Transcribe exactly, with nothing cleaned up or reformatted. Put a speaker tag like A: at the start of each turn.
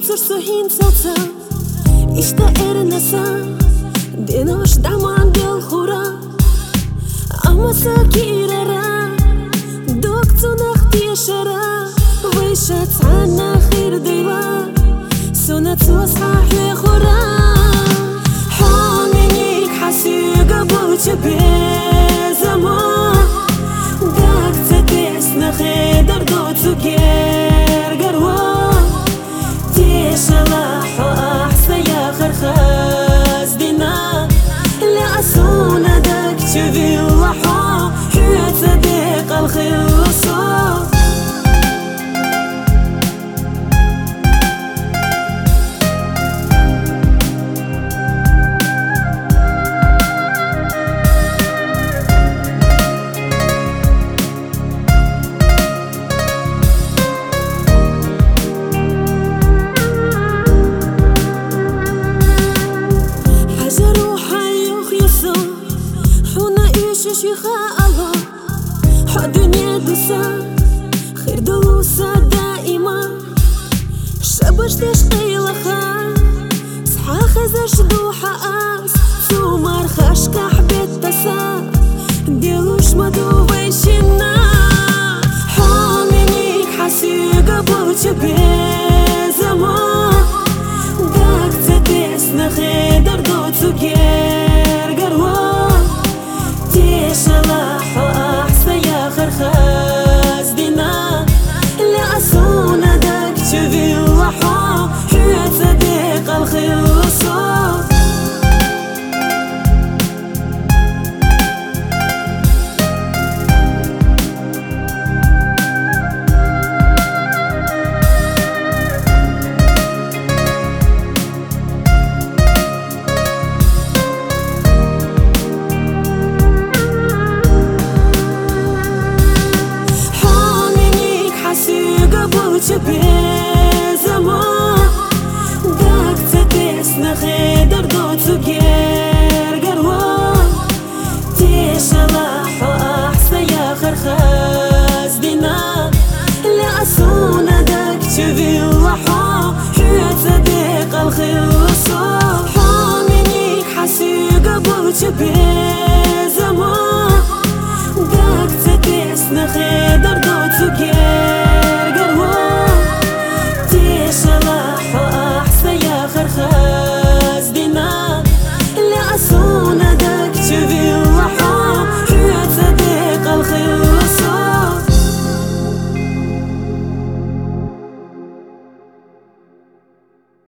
A: цështë hinë soca Ishte ere nësa Dino është daman del khura Ama së kire ra Dok të në khti shara Vajsha të në khir dhiva Suna të asah le khura Haminik hasiga bu që bezama Dak të tes në khedar do të gergarwa شلاح وأحسى يا خرخاز دينا لأسونا داك تبي اللحا حياة صديق الخلصة شيخة الله حد دنيا دوسا خير دوسا دائما شبش تشقي لخا صحا خزش دوحة آس سومار خاشكا حبيت تسا ديلوش مدو ويشنا حامينيك حسيقا بوچ بيزما